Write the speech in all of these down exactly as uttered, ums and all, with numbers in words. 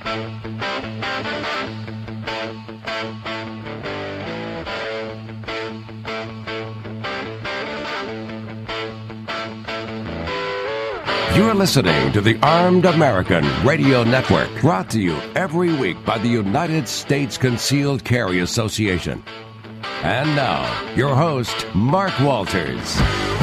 You're listening to the Armed American Radio Network, brought to you every week by the United States Concealed Carry Association. And now, your host, Mark Walters.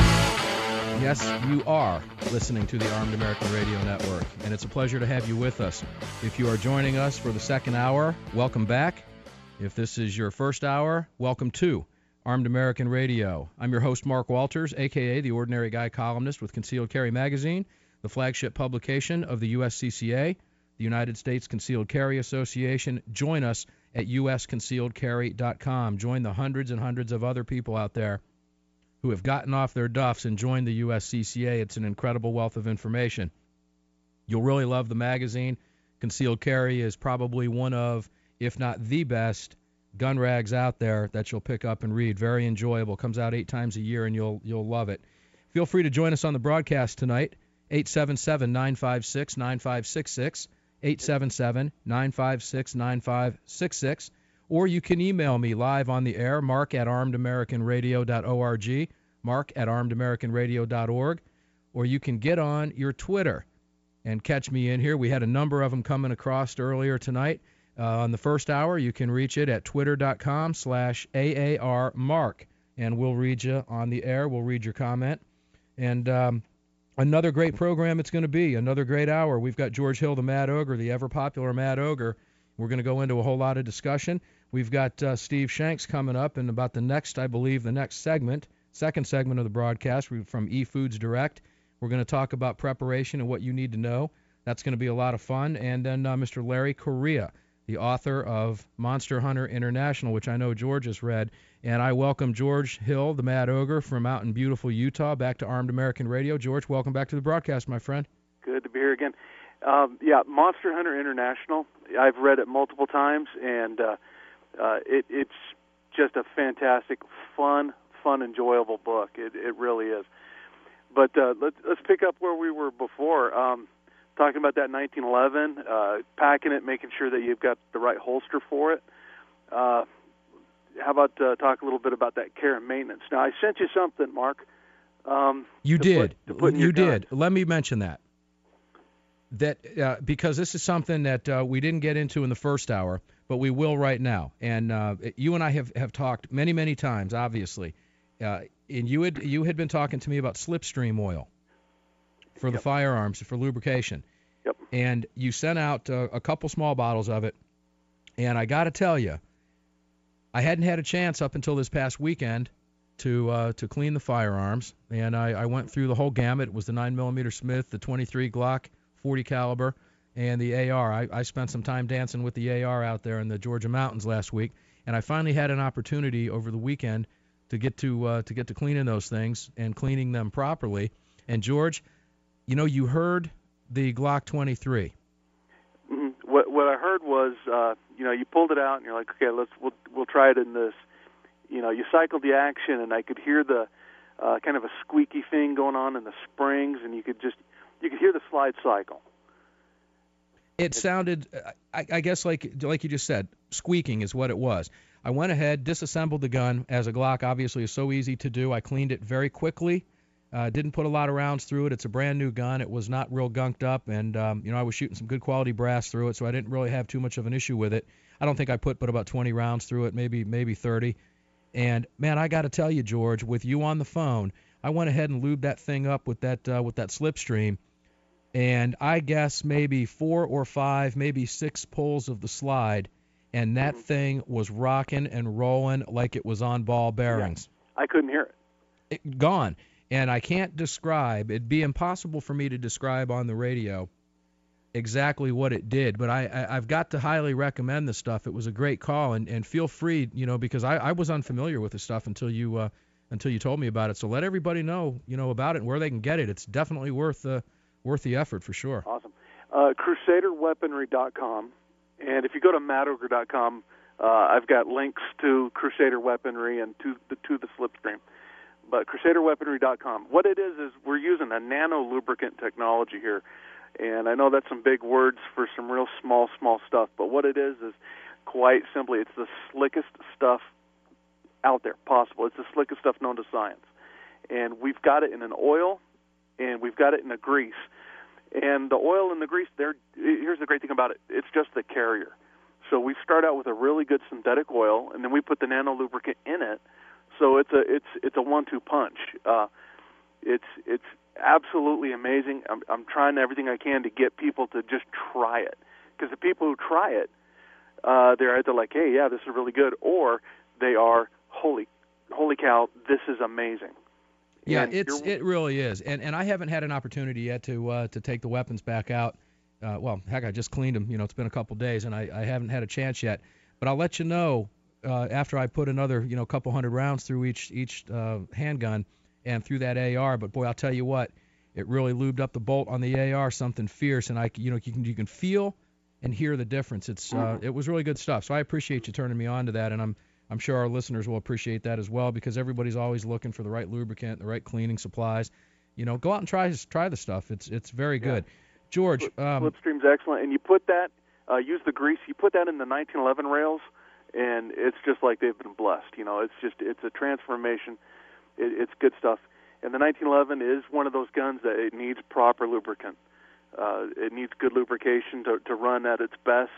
Yes, you are listening to the Armed American Radio Network, and it's a pleasure to have you with us. If you are joining us for the second hour, welcome back. If this is your first hour, welcome to Armed American Radio. I'm your host, Mark Walters, a k a the Ordinary Guy columnist with Concealed Carry Magazine, the flagship publication of the U S C C A, the United States Concealed Carry Association. Join us at U S concealed carry dot com. Join the hundreds and hundreds of other people out there who have gotten off their duffs and joined the U S C C A. It's an incredible wealth of information. You'll really love the magazine. Concealed Carry is probably one of, if not the best, gun rags out there that you'll pick up and read. Very enjoyable. Comes out eight times a year, and you'll you'll love it. Feel free to join us on the broadcast tonight. eight seven seven, nine five six, nine five six six, eight seven seven, nine five six, nine five six six, or you can email me live on the air, mark at armed american radio dot org, mark at armed american radio dot org, or you can get on your Twitter and catch me in here. We had a number of them coming across earlier tonight. Uh, on the first hour, you can reach it at twitter.com slash AARmark, and we'll read you on the air. We'll read your comment. And um, another great program it's going to be, another great hour. We've got George Hill, the Mad Ogre, the ever-popular Mad Ogre. We're going to go into a whole lot of discussion. We've got uh, Steve Shanks coming up in about the next, I believe, the next segment, second segment of the broadcast from eFoods Direct. We're going to talk about preparation and what you need to know. That's going to be a lot of fun. And then uh, Mister Larry Correia, the author of Monster Hunter International, which I know George has read. And I welcome George Hill, the Mad Ogre, from out in beautiful Utah, back to Armed American Radio. George, welcome back to the broadcast, my friend. Good to be here again. Um, yeah, Monster Hunter International, I've read it multiple times, and uh, uh, it, it's just a fantastic, fun, fun, enjoyable book. It, it really is. But uh, let's, let's pick up where we were before. Um, talking about that nineteen eleven, uh, packing it, making sure that you've got the right holster for it. Uh, how about uh, talk a little bit about that care and maintenance? Now, I sent you something, Mark. Um, you did. Put, to put in you your did. gun. Let me mention that. That uh, because this is something that uh, we didn't get into in the first hour, but we will right now. And uh, you and I have, have talked many, many times, obviously. Uh, and you had you had been talking to me about Slipstream oil for the Yep. firearms, for lubrication. Yep. And you sent out uh, a couple small bottles of it. And I got to tell you, I hadn't had a chance up until this past weekend to uh, to clean the firearms. And I, I went through the whole gamut. It was the nine millimeter Smith, the twenty-three Glock, forty caliber, and the A R. I, I spent some time dancing with the A R out there in the Georgia mountains last week. And I finally had an opportunity over the weekend to get to uh, to get to cleaning those things and cleaning them properly. And George, you know, you heard the Glock twenty-three. Mm-hmm. What what I heard was, uh, you know, you pulled it out and you're like, okay, let's we'll we'll try it in this. You know, you cycled the action, and I could hear the uh, kind of a squeaky thing going on in the springs, and you could just you could hear the slide cycle. It sounded, I, I guess, like like you just said, squeaking is what it was. I went ahead, disassembled the gun, as a Glock obviously is so easy to do. I cleaned it very quickly. Uh, didn't put a lot of rounds through it. It's a brand new gun. It was not real gunked up, and um, you know I was shooting some good quality brass through it, so I didn't really have too much of an issue with it. I don't think I put but about twenty rounds through it, maybe maybe thirty. And man, I got to tell you, George, with you on the phone, I went ahead and lubed that thing up with that uh, with that Slipstream, and I guess maybe four or five, maybe six pulls of the slide, and that mm-hmm. thing was rocking and rolling like it was on ball bearings. Yeah. I couldn't hear it. It gone. And I can't describe, it'd be impossible for me to describe on the radio exactly what it did, but I, I, I've got to highly recommend this stuff. It was a great call, and, and feel free, you know, because I, I was unfamiliar with this stuff until you uh, until you told me about it. So let everybody know, you know, about it and where they can get it. It's definitely worth uh, worth the effort for sure. Awesome. Uh, Crusader Weaponry dot com, and if you go to Mad Ogre dot com, uh, I've got links to Crusader Weaponry and to the to the Slipstream. But Crusader Weaponry dot com, what it is is we're using a nano lubricant technology here, And I know that's some big words for some real small, small stuff, but what it is is quite simply, it's the slickest stuff out there possible. It's the slickest stuff known to science. And we've got it in an oil, and we've got it in a grease. And the oil and the grease, they're, here's the great thing about it, it's just the carrier. So we start out with a really good synthetic oil, and then we put the nano lubricant in it. So it's a it's it's a one-two punch. Uh, it's it's absolutely amazing. I'm I'm trying everything I can to get people to just try it, because the people who try it, uh, they're either like, hey, yeah, this is really good, or they are, holy holy cow, this is amazing. Yeah, and it's it really is, and and I haven't had an opportunity yet to uh, to take the weapons back out. Uh, well, heck, I just cleaned them. You know, it's been a couple days, and I, I haven't had a chance yet. But I'll let you know uh, after I put another, you know, couple hundred rounds through each each uh, handgun and through that A R. But boy, I'll tell you what, it really lubed up the bolt on the A R, something fierce, and I, you know, you can you can feel and hear the difference. It's uh, it was really good stuff. So I appreciate you turning me on to that, and I'm I'm sure our listeners will appreciate that as well, because everybody's always looking for the right lubricant, the right cleaning supplies. You know, go out and try try the stuff. It's it's very good. Yeah. George, um, Slipstream's excellent, and you put that, uh, use the grease. You put that in the nineteen eleven rails, and it's just like they've been blessed. You know, it's just it's a transformation. It, it's good stuff. And the nineteen eleven is one of those guns that it needs proper lubricant. Uh, it needs good lubrication to to run at its best.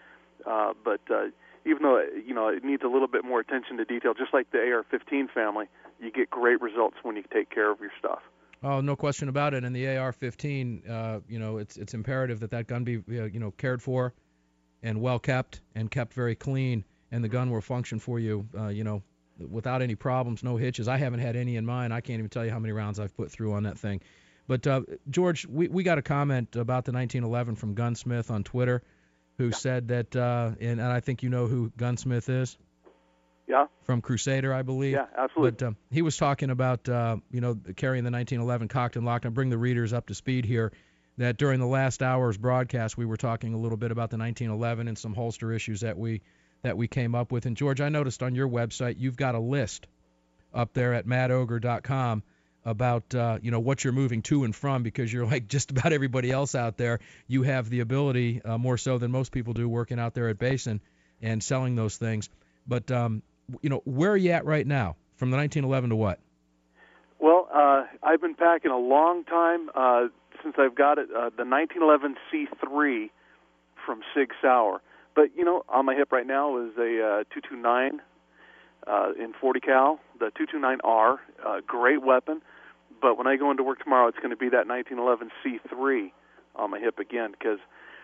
Uh, but uh, even though you know it needs a little bit more attention to detail, just like the A R fifteen family, you get great results when you take care of your stuff. Oh, no question about it. And the A R fifteen, uh, you know, it's it's imperative that that gun be, uh, you know, cared for and well kept and kept very clean, and the gun will function for you, uh, you know, without any problems, no hitches. I haven't had any in mine. I can't even tell you how many rounds I've put through on that thing. But, uh, George, we, we got a comment about the nineteen eleven from Gunsmith on Twitter, who yeah. said that, uh, and, and I think you know who Gunsmith is. Yeah. From Crusader, I believe. Yeah, absolutely. But um, he was talking about, uh, you know, carrying the nineteen eleven cocked and locked. I'll bring the readers up to speed here, that during the last hour's broadcast, we were talking a little bit about the nineteen eleven and some holster issues that we that we came up with. And, George, I noticed on your website you've got a list up there at mad ogre dot com about, uh, you know, what you're moving to and from, because you're like just about everybody else out there. You have the ability, uh, more so than most people do, working out there at Basin and selling those things. But, um, you know, where are you at right now? From the nineteen eleven to what? Well, uh, I've been packing a long time uh, since I've got it, uh, the nineteen eleven C three from Sig Sauer. But, you know, on my hip right now is a uh, two twenty-nine uh, in forty cal, the two twenty-nine R, uh, great weapon. But when I go into work tomorrow, it's going to be that nineteen eleven C three on my hip again, because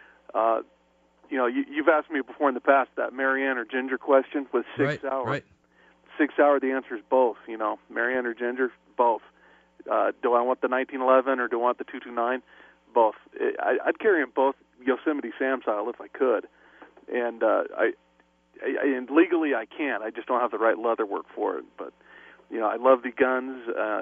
uh, you know, you, you've asked me before in the past that Marianne or Ginger question with Sig right, Sauer. Right. Sig Sauer, the answer is both. You know, Marianne or Ginger, both. Uh, do I want the nineteen eleven or do I want the two twenty-nine? Both. I, I'd carry them both Yosemite Sam style if I could, and uh, I, I, and legally I can. I just don't have the right leather work for it. But you know, I love the guns. Uh,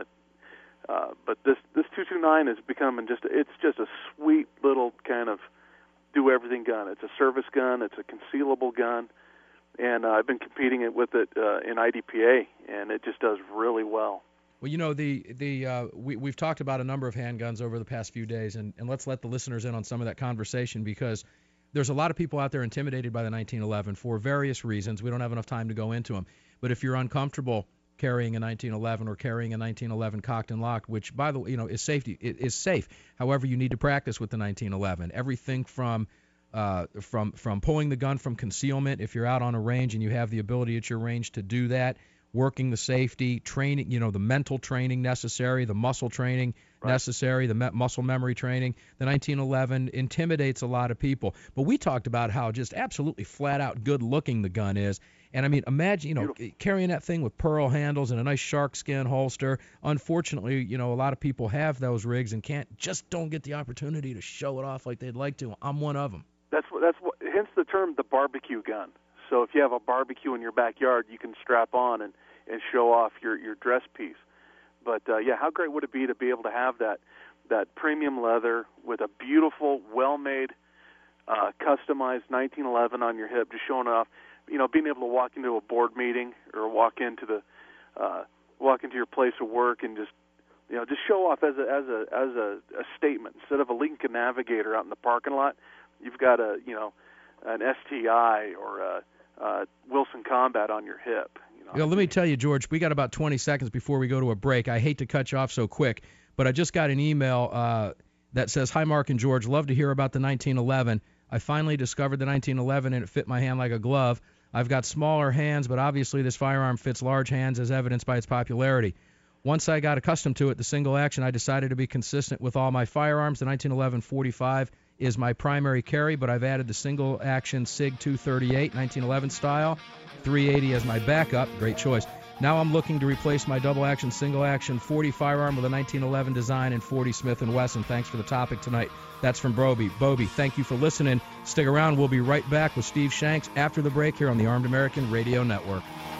uh, but this this two twenty-nine is becoming just it's just a sweet little kind of do everything gun. It's a service gun. It's a concealable gun, and uh, I've been competing it with it uh, in I D P A, and it just does really well. Well, you know, the the uh, we we've talked about a number of handguns over the past few days, and, and let's let the listeners in on some of that conversation, because there's a lot of people out there intimidated by the nineteen eleven for various reasons. We don't have enough time to go into them. But if you're uncomfortable carrying a nineteen eleven or carrying a nineteen eleven cocked and locked, which, by the way, you know, is safety it is safe. However, you need to practice with the nineteen eleven. Everything from uh, from from pulling the gun from concealment, if you're out on a range and you have the ability at your range to do that, working the safety, training, you know, the mental training necessary, the muscle training right. necessary, the me- muscle memory training. The nineteen eleven intimidates a lot of people. But we talked about how just absolutely flat out good looking the gun is. And I mean, imagine, you know, Beautiful. carrying that thing with pearl handles and a nice shark skin holster. Unfortunately, you know, a lot of people have those rigs and can't, just don't get the opportunity to show it off like they'd like to. I'm one of them. That's what, that's what, hence the term the barbecue gun. So if you have a barbecue in your backyard, you can strap on and, and show off your, your dress piece. But, uh, yeah, how great would it be to be able to have that, that premium leather with a beautiful, well-made, uh, customized nineteen eleven on your hip, just showing off. You know, being able to walk into a board meeting or walk into the uh, walk into your place of work and just You know, just show off as a as a as a, a statement. Instead of a Lincoln Navigator out in the parking lot, you've got a you know an S T I or a, a Wilson Combat on your hip. You know? Yeah, let me tell you, George, we got about twenty seconds before we go to a break. I hate to cut you off so quick, but I just got an email uh, that says, "Hi, Mark and George. Love to hear about the nineteen eleven. I finally discovered the nineteen eleven, and it fit my hand like a glove. I've got smaller hands, but obviously this firearm fits large hands, as evidenced by its popularity. Once I got accustomed to it, the single action, I decided to be consistent with all my firearms. The nineteen eleven forty-five is my primary carry, but I've added the single action SIG two thirty-eight nineteen eleven style, three eighty as my backup. Great choice. Now I'm looking to replace my double action, single action forty firearm with a nineteen eleven design and forty Smith and Wesson. Thanks for the topic tonight." That's from Bobby. Bobby, thank you for listening. Stick around. We'll be right back with Steve Shanks after the break here on the Armed American Radio Network.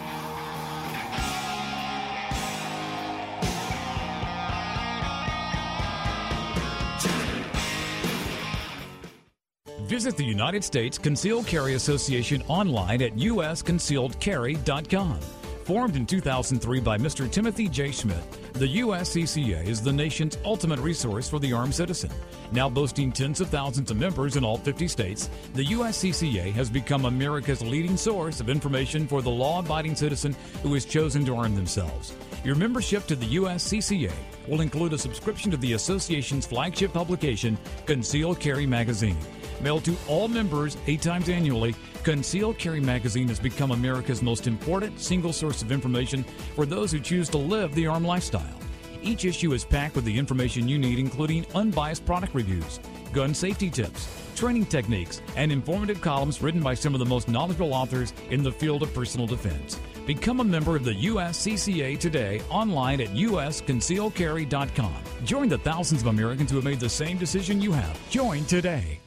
Visit the United States Concealed Carry Association online at U S concealed carry dot com. Formed in two thousand three by Mister Timothy J. Schmidt, the U S C C A is the nation's ultimate resource for the armed citizen. Now boasting tens of thousands of members in all fifty states, the U S C C A has become America's leading source of information for the law-abiding citizen who has chosen to arm themselves. Your membership to the U S C C A will include a subscription to the association's flagship publication, Concealed Carry Magazine. Mailed to all members eight times annually, Concealed Carry Magazine has become America's most important single source of information for those who choose to live the armed lifestyle. Each issue is packed with the information you need, including unbiased product reviews, gun safety tips, training techniques, and informative columns written by some of the most knowledgeable authors in the field of personal defense. Become a member of the U S C C A today online at U S concealed carry dot com. Join the thousands of Americans who have made the same decision you have. Join today.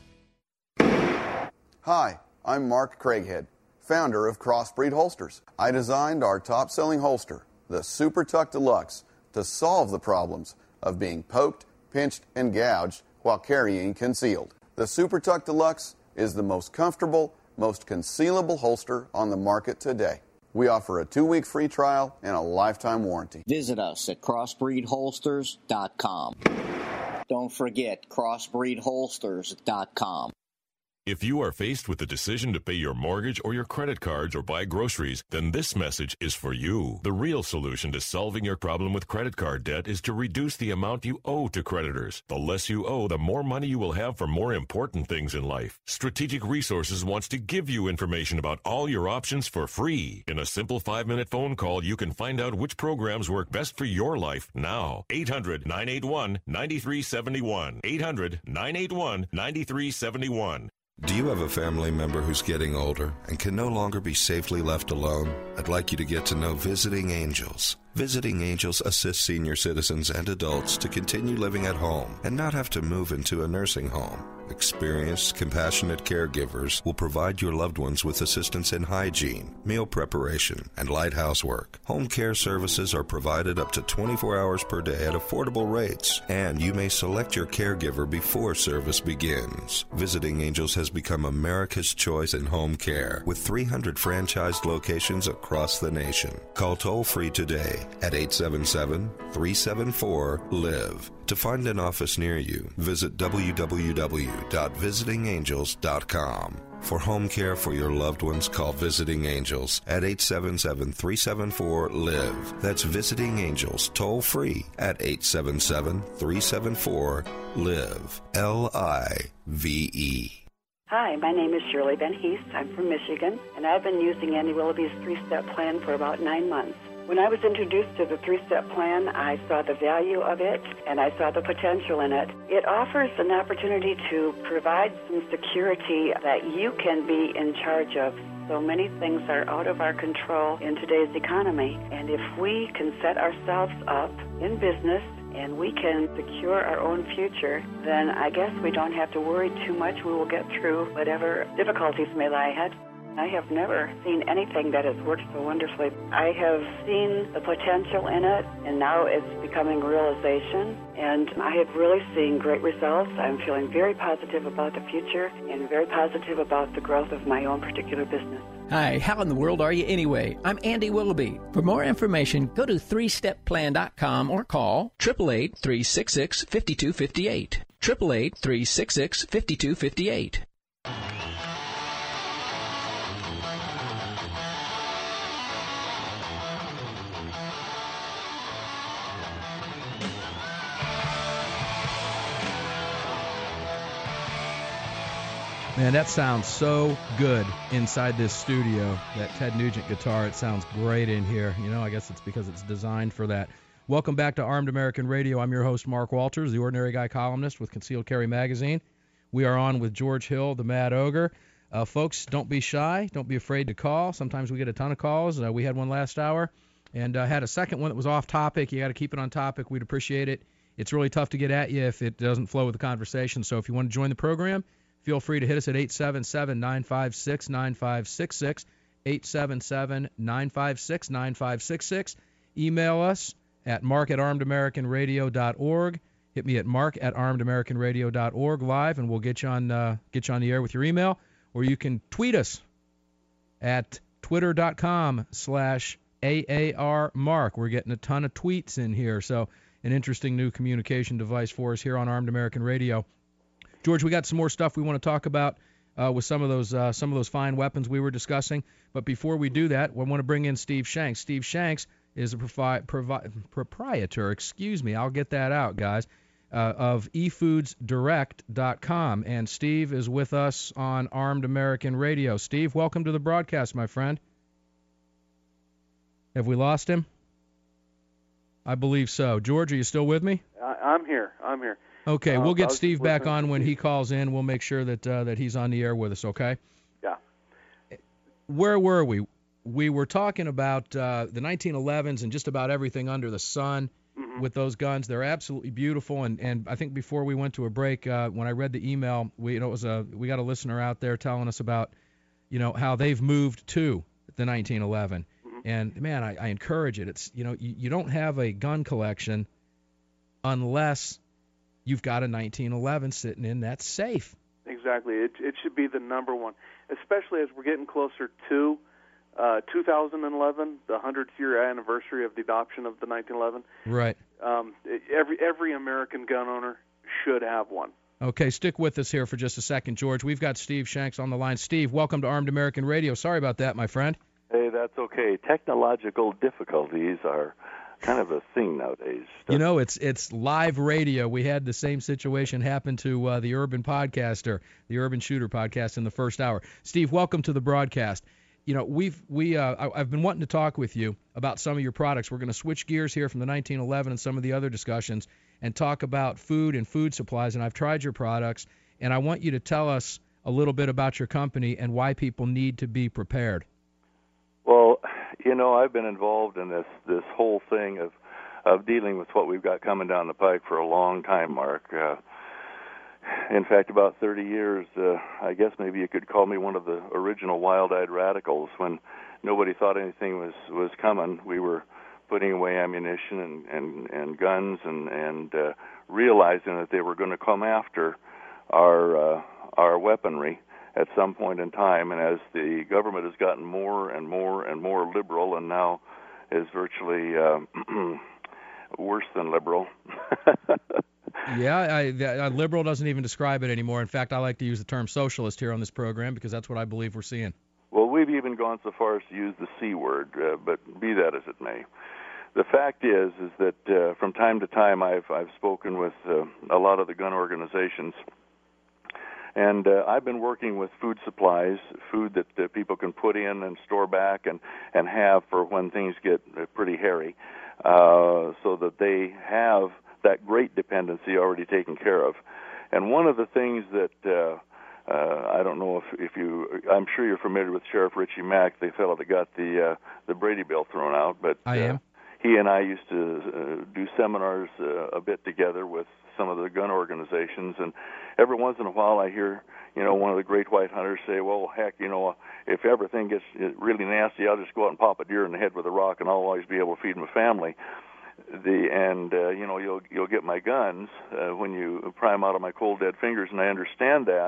Hi, I'm Mark Craighead, founder of Crossbreed Holsters. I designed our top-selling holster, the Super Tuck Deluxe, to solve the problems of being poked, pinched, and gouged while carrying concealed. The Super Tuck Deluxe is the most comfortable, most concealable holster on the market today. We offer a two-week free trial and a lifetime warranty. Visit us at crossbreed holsters dot com. Don't forget crossbreed holsters dot com. If you are faced with the decision to pay your mortgage or your credit cards or buy groceries, then this message is for you. The real solution to solving your problem with credit card debt is to reduce the amount you owe to creditors. The less you owe, the more money you will have for more important things in life. Strategic Resources wants to give you information about all your options for free. In a simple five-minute phone call, you can find out which programs work best for your life now. eight hundred, nine eight one, nine three seven one. eight hundred, nine eight one, nine three seven one. Do you have a family member who's getting older and can no longer be safely left alone? I'd like you to get to know Visiting Angels. Visiting Angels assists senior citizens and adults to continue living at home and not have to move into a nursing home. Experienced, compassionate caregivers will provide your loved ones with assistance in hygiene, meal preparation, and light housework. Home care services are provided up to twenty-four hours per day at affordable rates, and you may select your caregiver before service begins. Visiting Angels has become America's choice in home care, with three hundred franchised locations across the nation. Call toll-free today at eight seven seven, three seven four, LIVE. To find an office near you, visit w w w dot visiting angels dot com. For home care for your loved ones, call Visiting Angels at eight seven seven, three seven four, LIVE. That's Visiting Angels, toll free at eight seven seven, three seven four, LIVE. L I V E. Hi, my name is Shirley Ben Heath. I'm from Michigan, and I've been using Andy Willoughby's three-step plan for about nine months. When I was introduced to the three-step plan, I saw the value of it, and I saw the potential in it. It offers an opportunity to provide some security that you can be in charge of. So many things are out of our control in today's economy, and if we can set ourselves up in business and we can secure our own future, then I guess we don't have to worry too much. We will get through whatever difficulties may lie ahead. I have never seen anything that has worked so wonderfully. I have seen the potential in it, and now it's becoming realization, and I have really seen great results. I'm feeling very positive about the future and very positive about the growth of my own particular business. Hi, how in the world are you anyway? I'm Andy Willoughby. For more information, go to three step plan dot com or call eight eight eight, three six six, five two five eight. eight eight eight, three six six, five two five eight. Man, that sounds so good inside this studio, that Ted Nugent guitar. It sounds great in here. You know, I guess it's because it's designed for that. Welcome back to Armed American Radio. I'm your host, Mark Walters, the Ordinary Guy columnist with Concealed Carry Magazine. We are on with George Hill, the Mad Ogre. Uh, folks, don't be shy. Don't be afraid to call. Sometimes we get a ton of calls. Uh, we had one last hour and uh, had a second one that was off topic. You got to keep it on topic. We'd appreciate it. It's really tough to get at you if it doesn't flow with the conversation. So if you want to join the program, feel free to hit us at eight seven seven, nine five six, nine five six six, eight seven seven, nine five six, nine five six six. Email us at mark at armed american radio dot org. Hit me at mark at armed american radio dot org live, and we'll get you on uh, get you on the air with your email. Or you can tweet us at twitter dot com slash A A R Mark. We're getting a ton of tweets in here, so an interesting new communication device for us here on Armed American Radio. George, we got some more stuff we want to talk about uh, with some of those uh, some of those fine weapons we were discussing. But before we do that, we want to bring in Steve Shanks. Steve Shanks is a provi- provi- proprietor, excuse me, I'll get that out, guys, uh, of e foods direct dot com. And Steve is with us on Armed American Radio. Steve, welcome to the broadcast, my friend. Have we lost him? I believe so. George, are you still with me? I, I'm here. I'm here. Okay, we'll Uh, I get was Steve just back listening on to when Steve. he calls in. We'll make sure that uh, that he's on the air with us, okay? Yeah. Where were we? We were talking about uh, the nineteen elevens and just about everything under the sun Mm-hmm. with those guns. They're absolutely beautiful. And, and I think before we went to a break, uh, when I read the email, we you know, it was a we got a listener out there telling us about, you know, how they've moved to the nineteen eleven. Mm-hmm. And man, I, I encourage it. It's you know you, you don't have a gun collection unless you've got a nineteen eleven sitting in that's safe. Exactly. It it should be the number one, especially as we're getting closer to uh, two thousand eleven, the hundredth year anniversary of the adoption of the nineteen eleven. Right. Um, it, every every American gun owner should have one. Okay, stick with us here for just a second, George. We've got Steve Shanks on the line. Steve, welcome to Armed American Radio. Sorry about that, my friend. Hey, that's okay. Technological difficulties are kind of a thing nowadays. You know, it's it's live radio. We had the same situation happen to uh, the Urban Podcaster, the Urban Shooter podcast in the first hour. Steve, welcome to the broadcast. You know, we've we uh, I, I've been wanting to talk with you about some of your products. We're going to switch gears here from the nineteen eleven and some of the other discussions and talk about food and food supplies. And I've tried your products, and I want you to tell us a little bit about your company and why people need to be prepared. Well, you know, I've been involved in this this whole thing of of dealing with what we've got coming down the pike for a long time, Mark. Uh, in fact, about thirty years. Uh, I guess maybe you could call me one of the original wild-eyed radicals. When nobody thought anything was was coming, we were putting away ammunition and and, and guns and and uh, realizing that they were going to come after our uh, our weaponry at some point in time. And as the government has gotten more and more and more liberal, and now is virtually uh, worse than liberal. Yeah, I, the, liberal doesn't even describe it anymore. In fact, I like to use the term socialist here on this program because that's what I believe we're seeing. Well, we've even gone so far as to use the C word, uh, but be that as it may. The fact is, is that uh, from time to time I've I've spoken with uh, a lot of the gun organizations. And uh, I've been working with food supplies, food that uh, people can put in and store back and, and have for when things get uh, pretty hairy, uh, so that they have that great dependency already taken care of. And one of the things that uh, uh, I don't know if, if you, I'm sure you're familiar with Sheriff Richie Mack, the fellow that got the uh, the Brady Bill thrown out. But I am. Uh, he and I used to uh, do seminars uh, a bit together with some of the gun organizations, and every once in a while I hear, you know, one of the great white hunters say, well, heck, you know, if everything gets really nasty, I'll just go out and pop a deer in the head with a rock, and I'll always be able to feed my family. The and uh, you know, you'll you'll get my guns uh, when you pry them out of my cold dead fingers, and I understand that.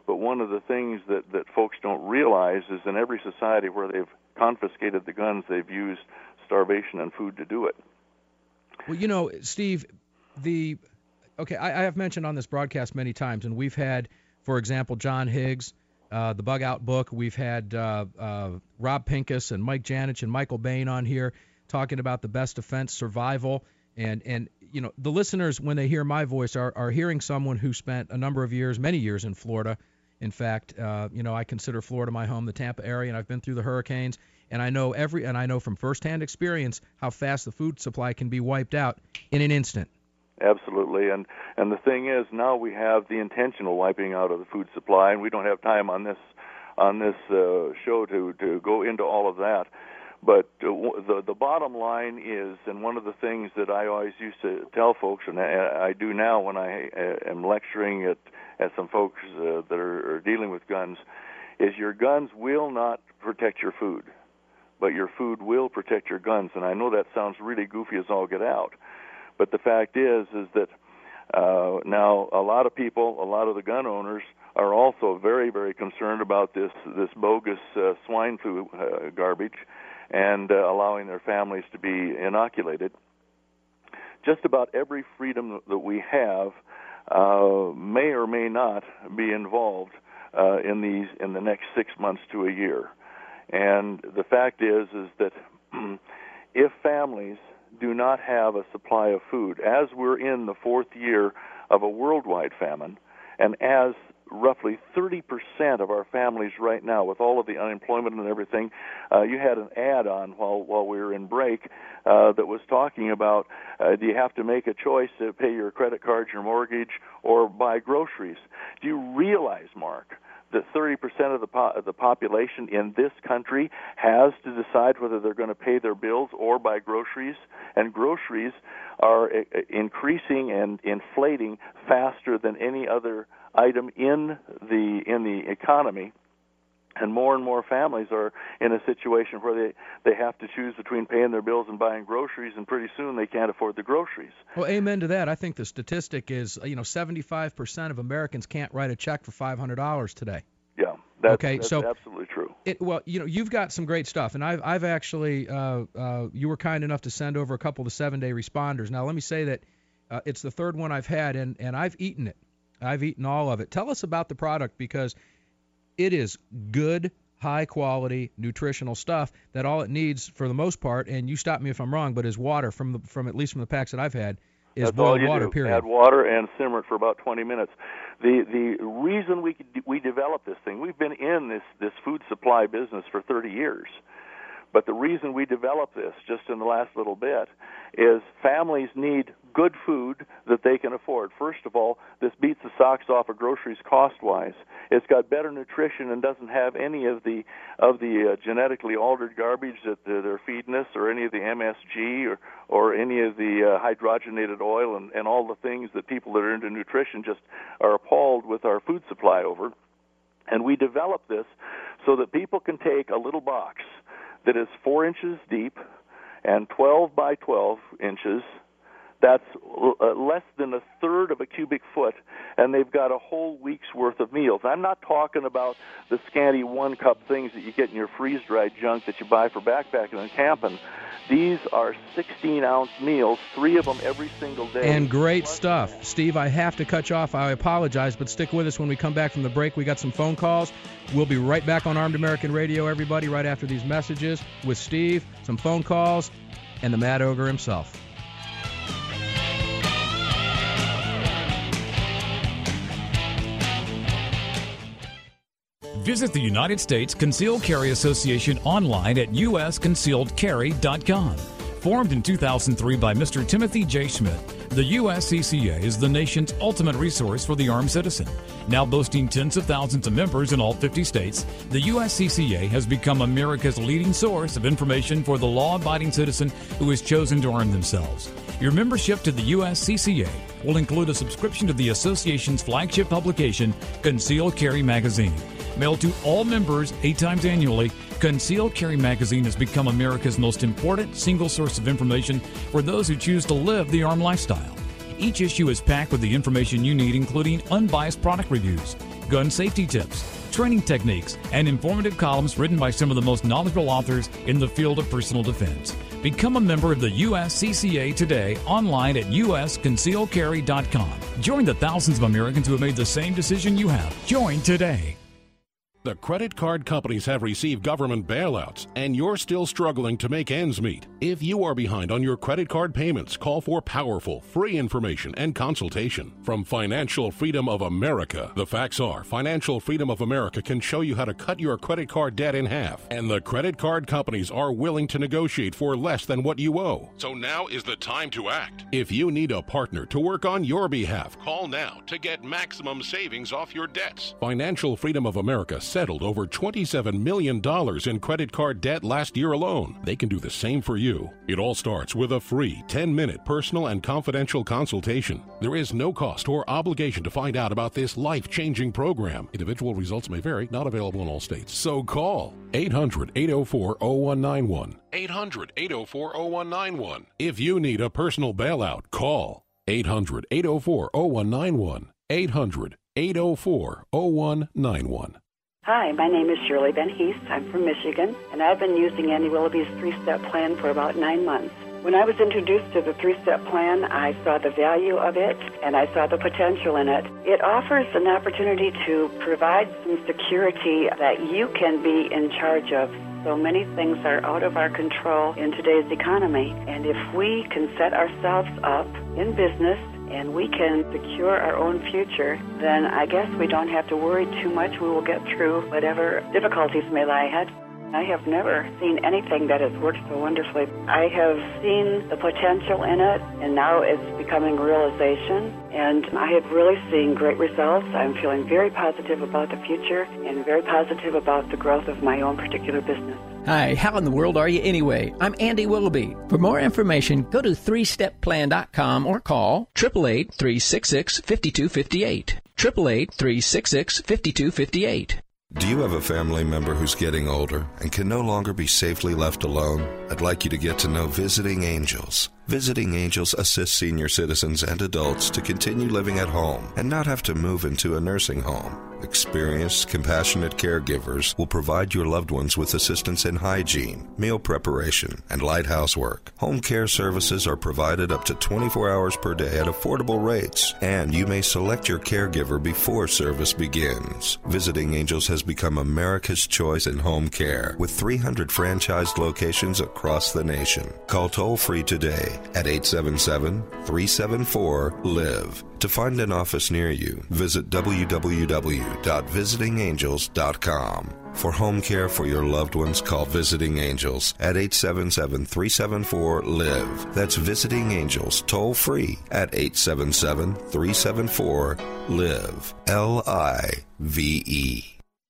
But one of the things that, that folks don't realize is in every society where they've confiscated the guns, they've used starvation and food to do it. Well, you know, Steve, the okay, I, I have mentioned on this broadcast many times, and we've had, for example, John Higgs, uh, the Bug Out book. We've had uh, uh, Rob Pincus and Mike Janich and Michael Bain on here talking about the best defense, survival, and and you know, the listeners, when they hear my voice, are are hearing someone who spent a number of years, many years in Florida. In fact, uh, you know, I consider Florida my home, the Tampa area, and I've been through the hurricanes, and I know every and I know from firsthand experience how fast the food supply can be wiped out in an instant. Absolutely, and and the thing is, now we have the intentional wiping out of the food supply, and we don't have time on this on this uh, show to to go into all of that. But uh, the the bottom line is, and one of the things that I always used to tell folks, and I, I do now when I uh, am lecturing at at some folks uh, that are, are dealing with guns, is your guns will not protect your food, but your food will protect your guns. And I know that sounds really goofy as all get out. But the fact is, is that uh, now a lot of people, a lot of the gun owners, are also very, very concerned about this this bogus uh, swine flu uh, garbage, and uh, allowing their families to be inoculated. Just about every freedom that we have uh, may or may not be involved uh, in these in the next six months to a year. And the fact is, is that if families do not have a supply of food, as we're in the fourth year of a worldwide famine, and as roughly thirty percent of our families right now, with all of the unemployment and everything, uh, you had an ad on while while we were in break uh, that was talking about uh, do you have to make a choice to pay your credit card, your mortgage, or buy groceries? Do you realize, Mark, that thirty percent of the po- of the population in this country has to decide whether they're going to pay their bills or buy groceries, and groceries are uh, increasing and inflating faster than any other item in the in the economy, and more and more families are in a situation where they, they have to choose between paying their bills and buying groceries, and pretty soon they can't afford the groceries. Well, amen to that. I think the statistic is, you know, seventy-five percent of Americans can't write a check for five hundred dollars today. Yeah, that's, okay, that's so absolutely true. It, well, you know, you've got some great stuff, and I've I've actually uh, uh, you were kind enough to send over a couple of the seven-day responders. Now, let me say that uh, it's the third one I've had, and and I've eaten it. I've eaten all of it. Tell us about the product, because it is good, high-quality, nutritional stuff that all it needs, for the most part, and you stop me if I'm wrong, but is water from the from at least from the packs that I've had, is That's boiled all you water, do. period. Add water and simmer it for about twenty minutes. The the reason we we developed this thing, we've been in this, this food supply business for thirty years. But the reason we developed this just in the last little bit is families need good food that they can afford. First of all, this beats the socks off of groceries cost-wise. It's got better nutrition and doesn't have any of the of the uh, genetically altered garbage that they're feeding us, or any of the M S G, or, or any of the uh, hydrogenated oil, and, and all the things that people that are into nutrition just are appalled with our food supply over. And we developed this so that people can take a little box that is four inches deep and twelve by twelve inches. That's uh, less than a third of a cubic foot, and they've got a whole week's worth of meals. I'm not talking about the scanty one-cup things that you get in your freeze-dried junk that you buy for backpacking and camping. These are sixteen-ounce meals, three of them every single day. And great stuff. Steve, I have to cut you off. I apologize, but stick with us when we come back from the break. We got some phone calls. We'll be right back on Armed American Radio, everybody, right after these messages with Steve, some phone calls, and the Mad Ogre himself. Visit the United States Concealed Carry Association online at U S concealed carry dot com. Formed in two thousand three by Mister Timothy J. Schmidt, the U S C C A is the nation's ultimate resource for the armed citizen. Now boasting tens of thousands of members in all fifty states, the U S C C A has become America's leading source of information for the law-abiding citizen who has chosen to arm themselves. Your membership to the U S C C A will include a subscription to the association's flagship publication, Concealed Carry Magazine. Mailed to all members eight times annually, Concealed Carry Magazine has become America's most important single source of information for those who choose to live the armed lifestyle. Each issue is packed with the information you need, including unbiased product reviews, gun safety tips, training techniques, and informative columns written by some of the most knowledgeable authors in the field of personal defense. Become a member of the U S C C A today online at U S conceal carry dot com. Join the thousands of Americans who have made the same decision you have. Join today. The credit card companies have received government bailouts, and you're still struggling to make ends meet. If you are behind on your credit card payments, call for powerful, free information and consultation from Financial Freedom of America. The facts are, Financial Freedom of America can show you how to cut your credit card debt in half, and the credit card companies are willing to negotiate for less than what you owe. So now is the time to act. If you need a partner to work on your behalf, call now to get maximum savings off your debts. Financial Freedom of America settled over twenty-seven million dollars in credit card debt last year alone. They can do the same for you. It all starts with a free ten-minute personal and confidential consultation. There is no cost or obligation to find out about this life-changing program. Individual results may vary, not available in all states. So call eight hundred, eight oh four, oh one nine one. eight hundred, eight oh four, oh one nine one. If you need a personal bailout, call eight hundred, eight oh four, oh one nine one. eight hundred, eight oh four, oh one nine one. Hi, my name is Shirley Ben Heath. I'm from Michigan, and I've been using Andy Willoughby's three-step plan for about nine months. When I was introduced to the three-step plan, I saw the value of it, and I saw the potential in it. It offers an opportunity to provide some security that you can be in charge of. So many things are out of our control in today's economy, and if we can set ourselves up in business and we can secure our own future, then I guess we don't have to worry too much. We will get through whatever difficulties may lie ahead. I have never seen anything that has worked so wonderfully. I have seen the potential in it, and now it's becoming realization, and I have really seen great results. I'm feeling very positive about the future and very positive about the growth of my own particular business. Hi, how in the world are you anyway? I'm Andy Willoughby. For more information, go to three step plan dot com or call eight eight eight, three six six, five two five eight. eight eight eight, three six six, five two five eight. Do you have a family member who's getting older and can no longer be safely left alone? I'd like you to get to know Visiting Angels. Visiting Angels assists senior citizens and adults to continue living at home and not have to move into a nursing home. Experienced, compassionate caregivers will provide your loved ones with assistance in hygiene, meal preparation, and light housework. Home care services are provided up to twenty-four hours per day at affordable rates, and you may select your caregiver before service begins. Visiting Angels has become America's choice in home care, with three hundred franchised locations across the nation. Call toll-free today at eight seven seven, three seven four, live. To find an office near you, visit w w w dot visiting angels dot com. For home care for your loved ones, call Visiting Angels at eight seven seven, three seven four, live. That's Visiting Angels, toll free at eight seven seven, three seven four, live. L I V E.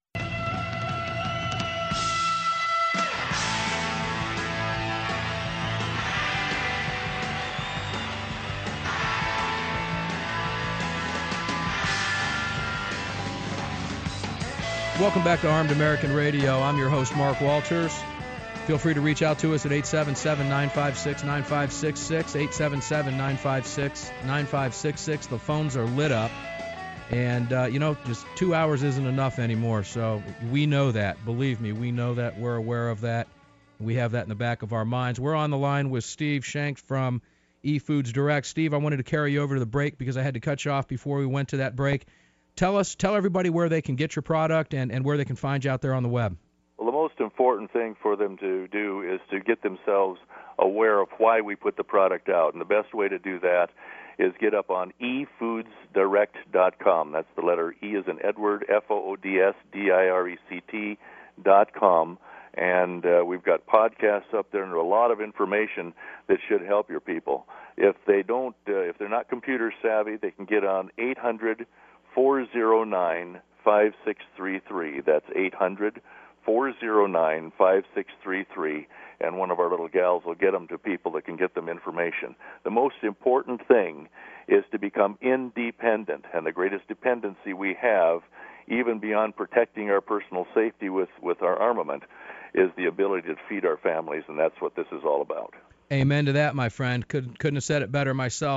Welcome back to Armed American Radio. I'm your host, Mark Walters. Feel free to reach out to us at eight seven seven, nine five six, nine five six six, eight seven seven, nine five six, nine five six six. The phones are lit up. And, uh, you know, just two hours isn't enough anymore. So we know that. Believe me, we know that. We're aware of that. We have that in the back of our minds. We're on the line with Steve Shank from eFoods Direct. Steve, I wanted to carry you over to the break because I had to cut you off before we went to that break. Tell us, tell everybody where they can get your product and, and where they can find you out there on the web. Well, the most important thing for them to do is to get themselves aware of why we put the product out. And the best way to do that is get up on e foods direct dot com. That's the letter E as in Edward, F O O D S D I R E C T dot com. And uh, we've got podcasts up there and a lot of information that should help your people. If they don't, uh, if they're not computer savvy, they can get on eight hundred, four oh nine, five six three three. That's eight hundred, four oh nine, five six three three, and one of our little gals will get them to people that can get them information. The most important thing is to become independent, and the greatest dependency we have, even beyond protecting our personal safety with, with our armament, is the ability to feed our families, and that's what this is all about. Amen to that, my friend. Couldn't, couldn't have said it better myself.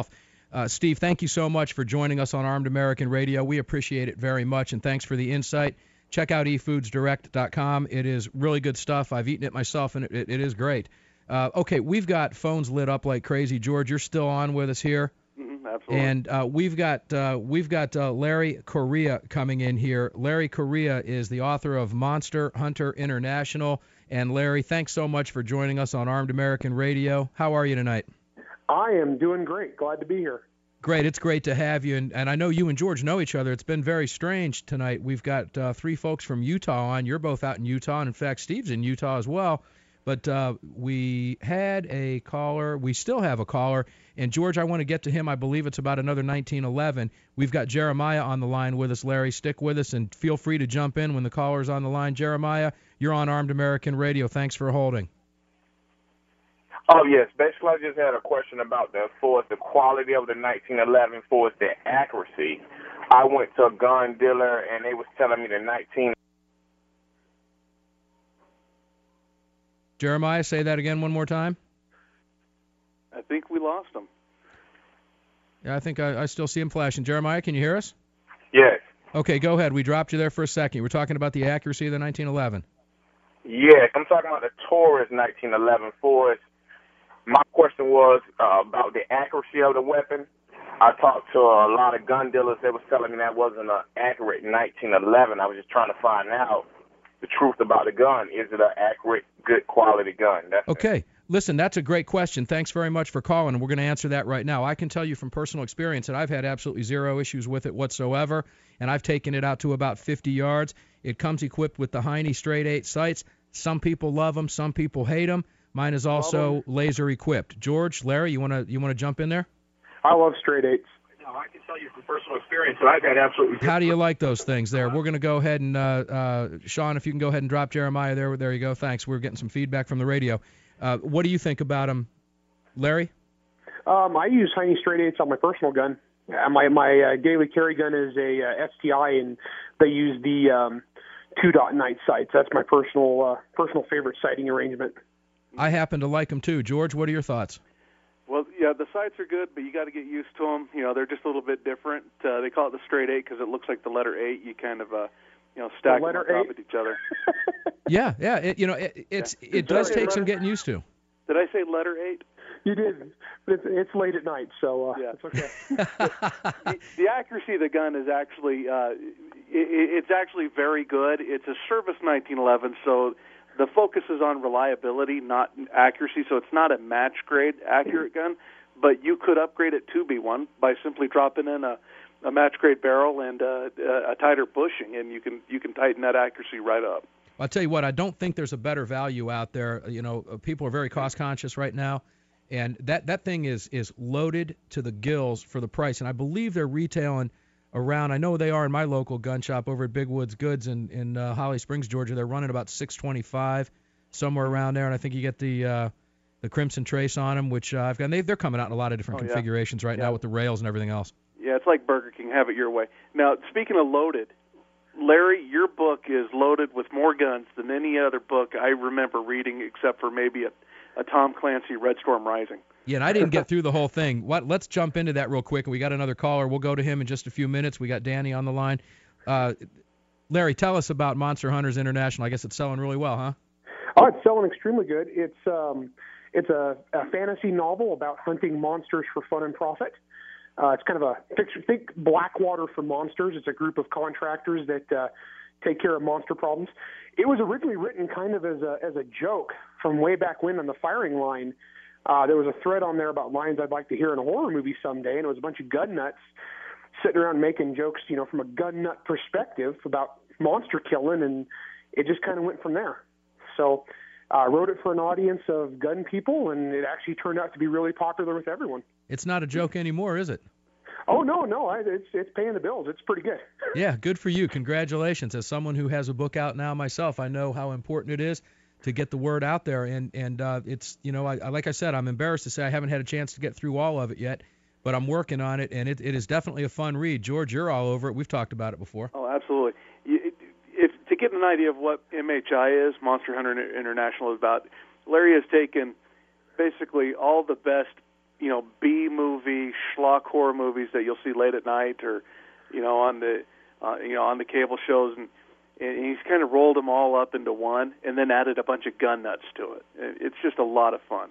Uh, Steve, thank you so much for joining us on Armed American Radio. We appreciate it very much, and thanks for the insight. Check out e foods direct dot com. It is really good stuff. I've eaten it myself, and it, it, it is great. Uh, okay, we've got phones lit up like crazy. George, you're still on with us here. Mm-hmm, absolutely. And uh, we've got uh, we've got uh, Larry Correia coming in here. Larry Correia is the author of Monster Hunter International. And Larry, thanks so much for joining us on Armed American Radio. How are you tonight? I am doing great. Glad to be here. Great. It's great to have you. And, and I know you and George know each other. It's been very strange tonight. We've got uh, three folks from Utah on. You're both out in Utah. And in fact, Steve's in Utah as well. But uh, we had a caller. We still have a caller. And, George, I want to get to him. I believe it's about another nineteen eleven. We've got Jeremiah on the line with us. Larry, stick with us, and feel free to jump in when the caller's on the line. Jeremiah, you're on Armed American Radio. Thanks for holding. Oh, yes. Basically, I just had a question about the, for the quality of the nineteen eleven, for the accuracy. I went to a gun dealer, and they was telling me the nineteen... Jeremiah, say that again one more time. I think we lost him. Yeah, I think I, I still see him flashing. Jeremiah, can you hear us? Yes. Okay, go ahead. We dropped you there for a second. We're talking about the accuracy of the nineteen eleven. Yes, I'm talking about the Taurus nineteen eleven Forest. My question was uh, about the accuracy of the weapon. I talked to a lot of gun dealers. They was telling me that wasn't an accurate nineteen eleven. I was just trying to find out the truth about the gun. Is it an accurate, good quality gun? That's okay. It. Listen, that's a great question. Thanks very much for calling, and we're going to answer that right now. I can tell you from personal experience that I've had absolutely zero issues with it whatsoever, and I've taken it out to about fifty yards. It comes equipped with the Heine straight eight sights. Some people love them, some people hate them. Mine is also laser equipped. George, Larry, you want to you want to jump in there? I love straight eights. No, I can tell you from personal experience that I've had absolutely. How do you like those things there? We're going to go ahead and, uh, uh, Sean, if you can go ahead and drop Jeremiah there. There you go. Thanks. We're getting some feedback from the radio. Uh, what do you think about them, Larry? Um, I use Heine straight eights on my personal gun. Uh, my my uh, daily carry gun is a uh, S T I, and they use the um, two dot night sights. That's my personal uh, personal favorite sighting arrangement. I happen to like them too. George, what are your thoughts? Well, yeah, the sights are good, but you got to get used to them. You know, they're just a little bit different. Uh, they call it the straight eight because it looks like the letter eight. You kind of, uh, you know, stack them on top of each other. yeah, yeah. It, you know, it, it's yeah. it does take some getting used to. Did I say letter eight? You did. It's, it's late at night, so uh, yeah. it's okay. the, the accuracy of the gun is actually, uh, it, it's actually very good. It's a service nineteen eleven, so the focus is on reliability, not accuracy. So it's not a match grade accurate gun, but you could upgrade it to be one by simply dropping in a, a match grade barrel and uh, a tighter bushing, and you can you can tighten that accuracy right up. I'll tell you what, I don't think there's a better value out there. You know, people are very cost conscious right now, and that, that thing is is loaded to the gills for the price. And I believe they're retailing around, I know they are in my local gun shop over at Big Woods Goods in, in uh, Holly Springs, Georgia. They're running about six twenty-five, somewhere around there. And I think you get the uh, the Crimson Trace on them, which uh, I've got. And they, they're coming out in a lot of different oh, configurations yeah. right yeah. now with the rails and everything else. Yeah, it's like Burger King. Have it your way. Now, speaking of loaded, Larry, your book is loaded with more guns than any other book I remember reading, except for maybe a, a Tom Clancy Red Storm Rising. Yeah, and I didn't get through the whole thing. What? Let's jump into that real quick. We got another caller. We'll go to him in just a few minutes. We got Danny on the line. Uh, Larry, tell us about Monster Hunters International. I guess it's selling really well, huh? Oh, it's selling extremely good. It's um, it's a, a fantasy novel about hunting monsters for fun and profit. Uh, it's kind of a picture. Think Blackwater for monsters. It's a group of contractors that uh, take care of monster problems. It was originally written kind of as a as a joke from way back when on the firing line. Uh, there was a thread on there about lines I'd like to hear in a horror movie someday, and it was a bunch of gun nuts sitting around making jokes, you know, from a gun nut perspective about monster killing, and it just kind of went from there. So I uh, wrote it for an audience of gun people, and it actually turned out to be really popular with everyone. It's not a joke anymore, is it? Oh, no, no, I, it's it's paying the bills. It's pretty good. Yeah, good for you. Congratulations. As someone who has a book out now myself, I know how important it is to get the word out there. And, and uh, it's, you know, I, I, like I said, I'm embarrassed to say I haven't had a chance to get through all of it yet, but I'm working on it, and it, it is definitely a fun read. George, you're all over it. We've talked about it before. Oh, absolutely. You, if, to get an idea of what M H I is, Monster Hunter International is about, Larry has taken basically all the best you know, B movie schlock horror movies that you'll see late at night, or you know, on the uh, you know on the cable shows, and, and he's kind of rolled them all up into one, and then added a bunch of gun nuts to it. It's just a lot of fun.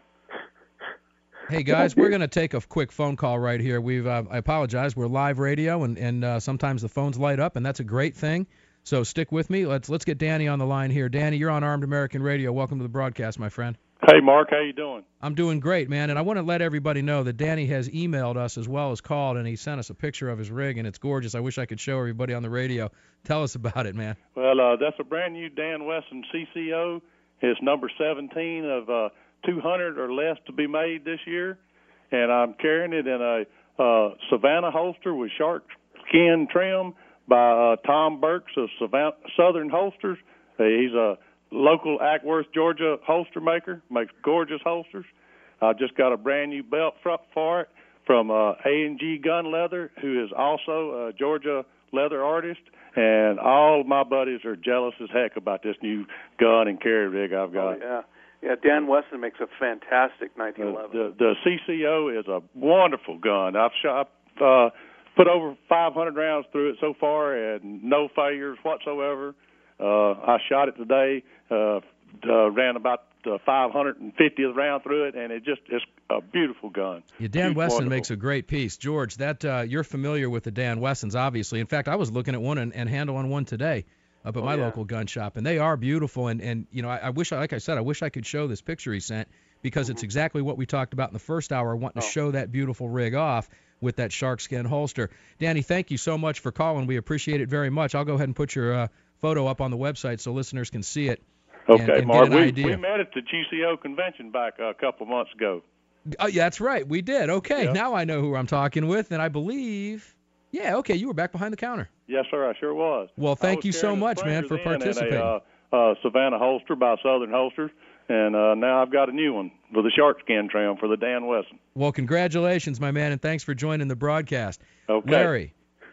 Hey guys, we're going to take a quick phone call right here. We've uh, I apologize. We're live radio, and and uh, sometimes the phones light up, and that's a great thing. So stick with me. Let's let's get Danny on the line here. Danny, you're on Armed American Radio. Welcome to the broadcast, my friend. Hey, Mark, how you doing? I'm doing great, man. And I want to let everybody know that Danny has emailed us as well as called, and he sent us a picture of his rig, and it's gorgeous. I wish I could show everybody on the radio. Tell us about it, man. Well, uh, that's a brand new Dan Wesson C C O. It's number seventeen of uh, two hundred or less to be made this year. And I'm carrying it in a uh, Savannah holster with shark skin trim by uh, Tom Burks of Savannah, Southern Holsters. Uh, he's a local Ackworth, Georgia holster maker, makes gorgeous holsters. I just got a brand new belt for it from uh, A and G Gun Leather, who is also a Georgia leather artist. And all my buddies are jealous as heck about this new gun and carry rig I've got. Oh, yeah. Yeah, Dan Wesson makes a fantastic nineteen eleven. The, the, the C C O is a wonderful gun. I've shot, uh, put over five hundred rounds through it so far, and no failures whatsoever. Uh, I shot it today, uh, uh, ran about the five hundred fiftieth round through it, and it just is a beautiful gun. Yeah, Dan Huge, Wesson wonderful. makes a great piece. George, that uh, you're familiar with the Dan Wessons, obviously. In fact, I was looking at one and, and handling one today up at oh, my yeah. local gun shop, and they are beautiful. And, and you know, I, I wish, like I said, I wish I could show this picture he sent, because it's exactly what we talked about in the first hour, wanting to Oh. show that beautiful rig off with that shark skin holster. Danny, thank you so much for calling. We appreciate it very much. I'll go ahead and put your uh, photo up on the website so listeners can see it. Okay, and, and Mark, get an we, idea. we met at the G C O convention back a couple months ago. Oh, yeah, that's right. We did. Okay, Yep. now I know who I'm talking with, and I believe, yeah, okay, you were back behind the counter. Yes, sir, I sure was. Well, I thank was you so carrying a much, man, for Springer then participating. And a, uh, uh, Savannah holster by Southern Holsters, and uh, now I've got a new one with a shark skin trim for the Dan Wesson. Well, congratulations, my man, and thanks for joining the broadcast. Okay. Larry.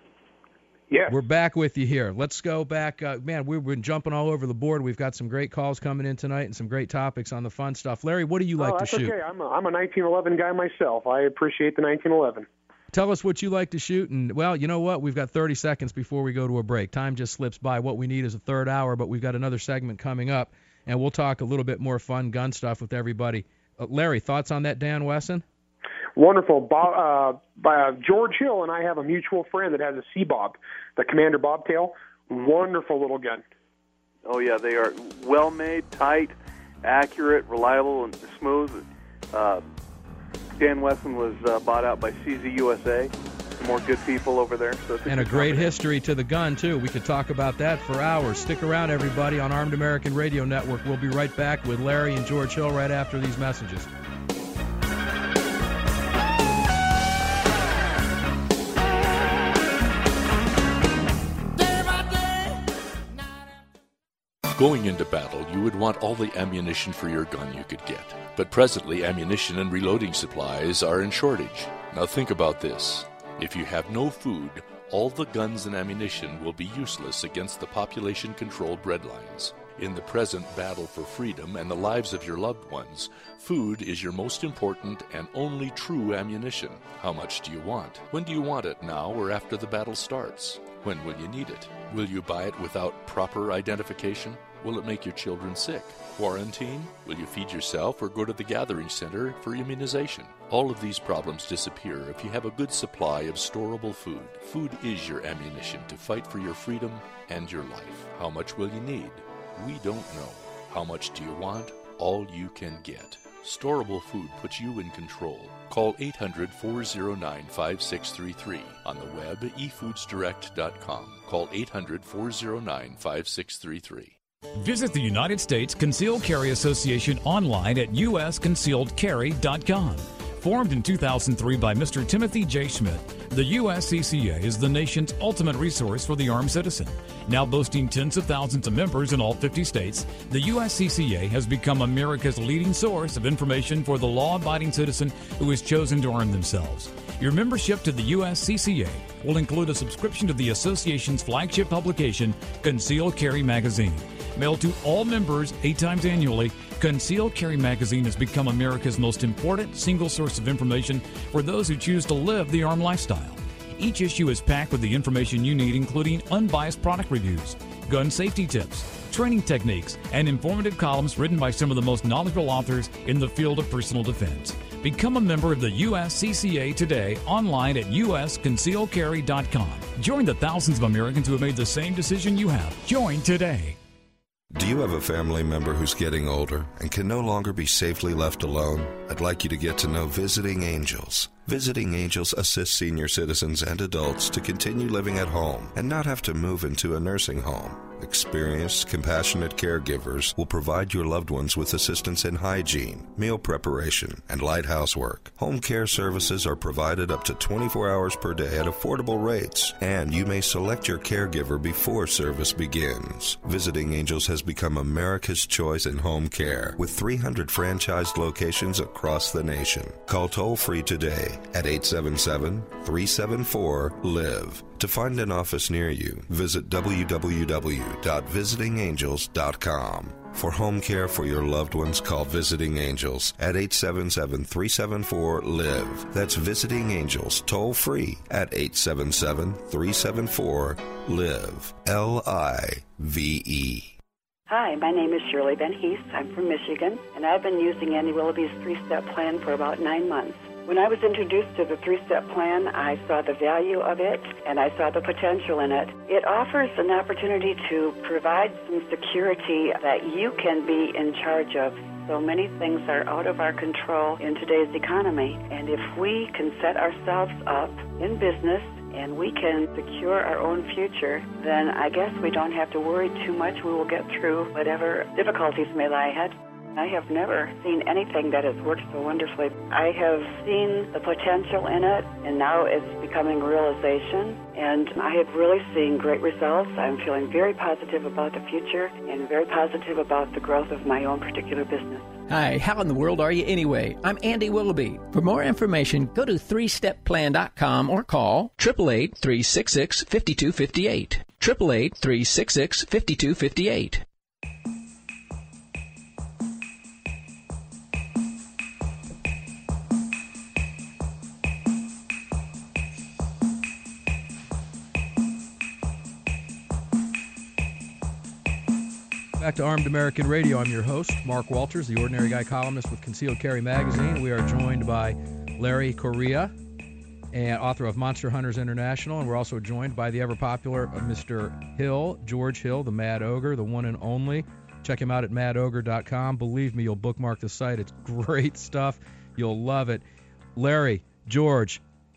Yeah. We're back with you here. Let's go back. Uh, man, we've been jumping all over the board. We've got some great calls coming in tonight and some great topics on the fun stuff. Larry, what do you like oh, to that's shoot? okay. I'm a, I'm a nineteen eleven guy myself. I appreciate the nineteen eleven. Tell us what you like to shoot. And, well, you know what? We've got thirty seconds before we go to a break. Time just slips by. What we need is a third hour, but we've got another segment coming up, and we'll talk a little bit more fun gun stuff with everybody. Uh, Larry, thoughts on that Dan Wesson? Wonderful. Bob, uh, uh, George Hill and I have a mutual friend that has a C-Bob, the Commander Bobtail. Wonderful little gun. Oh, yeah, they are well-made, tight, accurate, reliable, and smooth. Uh, Dan Wesson was uh, bought out by C Z U S A. Some more good people over there. So it's And a good great combination. history to the gun, too. We could talk about that for hours. Stick around, everybody, on Armed American Radio Network. We'll be right back with Larry and George Hill right after these messages. Going into battle, you would want all the ammunition for your gun you could get. But presently, ammunition and reloading supplies are in shortage. Now think about this. If you have no food, all the guns and ammunition will be useless against the population-controlled breadlines. In the present battle for freedom and the lives of your loved ones, food is your most important and only true ammunition. How much do you want? When do you want it, now or after the battle starts? When will you need it? Will you buy it without proper identification? Will it make your children sick? Quarantine? Will you feed yourself or go to the gathering center for immunization? All of these problems disappear if you have a good supply of storable food. Food is your ammunition to fight for your freedom and your life. How much will you need? We don't know. How much do you want? All you can get. Storable food puts you in control. Call eight hundred, four oh nine, five six three three. On the web, e foods direct dot com. Call eight hundred, four oh nine, five six three three. Visit the United States Concealed Carry Association online at u s concealed carry dot com. Formed in two thousand three by Mister Timothy J. Schmidt, the U S C C A is the nation's ultimate resource for the armed citizen. Now boasting tens of thousands of members in all fifty states, the U S C C A has become America's leading source of information for the law-abiding citizen who has chosen to arm themselves. Your membership to the U S C C A will include a subscription to the association's flagship publication, Concealed Carry Magazine. Mailed to all members eight times annually, Concealed Carry Magazine has become America's most important single source of information for those who choose to live the armed lifestyle. Each issue is packed with the information you need, including unbiased product reviews, gun safety tips, training techniques, and informative columns written by some of the most knowledgeable authors in the field of personal defense. Become a member of the U S C C A today online at U S concealed carry dot com. Join the thousands of Americans who have made the same decision you have. Join today. Do you have a family member who's getting older and can no longer be safely left alone? I'd like you to get to know Visiting Angels. Visiting Angels assists senior citizens and adults to continue living at home and not have to move into a nursing home. Experienced, compassionate caregivers will provide your loved ones with assistance in hygiene, meal preparation, and light housework. Home care services are provided up to twenty-four hours per day at affordable rates, and you may select your caregiver before service begins. Visiting Angels has become America's choice in home care, with three hundred franchised locations across the nation. Call toll-free today at eight seven seven, three seven four, LIVE. To find an office near you, visit w w w dot visiting angels dot com. For home care for your loved ones, call Visiting Angels at eight seven seven, three seven four, LIVE. That's Visiting Angels, toll free at eight seven seven, three seven four, LIVE. L I V E. Hi, my name is Shirley Ben Heath. I'm from Michigan, and I've been using Andy Willoughby's three-step plan for about nine months. When I was introduced to the three-step plan, I saw the value of it, and I saw the potential in it. It offers an opportunity to provide some security that you can be in charge of. So many things are out of our control in today's economy, and if we can set ourselves up in business and we can secure our own future, then I guess we don't have to worry too much. We will get through whatever difficulties may lie ahead. I have never seen anything that has worked so wonderfully. I have seen the potential in it, and now it's becoming realization, and I have really seen great results. I'm feeling very positive about the future and very positive about the growth of my own particular business. Hi, how in the world are you anyway? I'm Andy Willoughby. For more information, go to three step plan dot com or call eight eight eight, three six six, five two five eight. eight eight eight, three six six, five two five eight. Back to Armed American Radio. I'm your host, Mark Walters, the Ordinary Guy columnist with Concealed Carry Magazine. We are joined by Larry Correia, and author of Monster Hunters International, and we're also joined by the ever-popular Mister Hill, George Hill, the Mad Ogre, the one and only. Check him out at mad ogre dot com. Believe me, you'll bookmark the site. It's great stuff. You'll love it. Larry, George,